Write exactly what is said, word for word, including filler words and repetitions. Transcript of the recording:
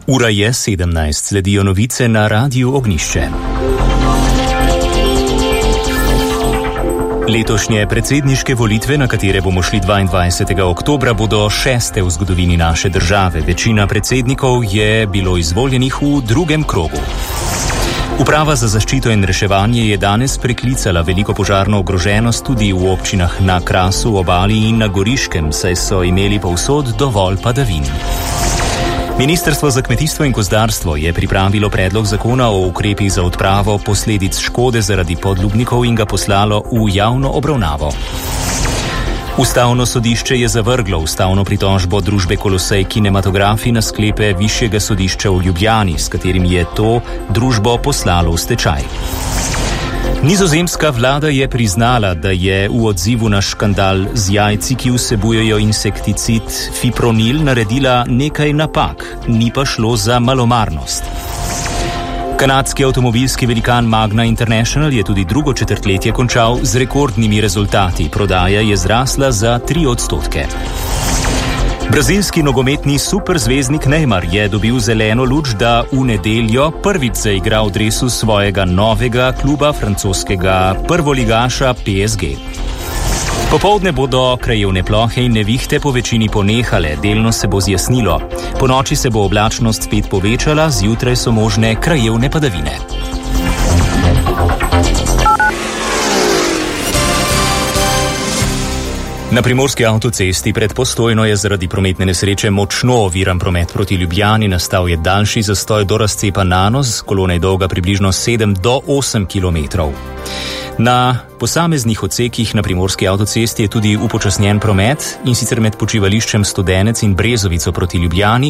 Ura je sedemnajst, sledijo novice na Radiu Ognjišče. Letošnje predsedniške volitve, na katere bomo šli dvaindvajsetega oktobra, bodo šeste v zgodovini naše države. Večina predsednikov je bilo izvoljenih v drugem krogu. Uprava za zaščito in reševanje je danes preklicala veliko požarno ogroženost tudi v občinah na Krasu, Obali in na Goriškem, saj so imeli povsod dovolj padavin. Ministrstvo za kmetijstvo in gozdarstvo je pripravilo predlog zakona o ukrepih za odpravo posledic škode zaradi podlubnikov in ga poslalo v javno obravnavo. Ustavno sodišče je zavrglo ustavno pritožbo družbe Kolosej Kinematografi na sklepe Višjega sodišča v Ljubljani, s katerim je to družbo poslalo v stečaj. Nizozemska vlada je priznala, da je v odzivu na škandal z jajci, ki vsebujejo insekticid fipronil, naredila nekaj napak, ni pa šlo za malomarnost. Kanadski avtomobilski velikan Magna International je tudi drugo četrtletje končal z rekordnimi rezultati. Prodaja je zrasla za tri odstotke. Brazilski nogometni superzvezdnik Neymar je dobil zeleno luč, da v nedeljo prvič zaigra v dresu svojega novega kluba, francoskega prvoligaša P S G. Popoldne bodo krajevne plohe in nevihte po večini ponehale, delno se bo zjasnilo. Ponoči se bo oblačnost spet povečala, zjutraj so možne krajevne padavine. Na primorski avtocesti pred Postojno je zaradi prometne nesreče močno oviran promet proti Ljubljani. Nastal je daljši zastoj do razcepa Nanos, kolona je dolga približno sedem do osem kilometrov. Na posameznih odsekih na primorski avtocesti je tudi upočasnjen promet, in sicer med počivališčem Studenec in Brezovico proti Ljubljani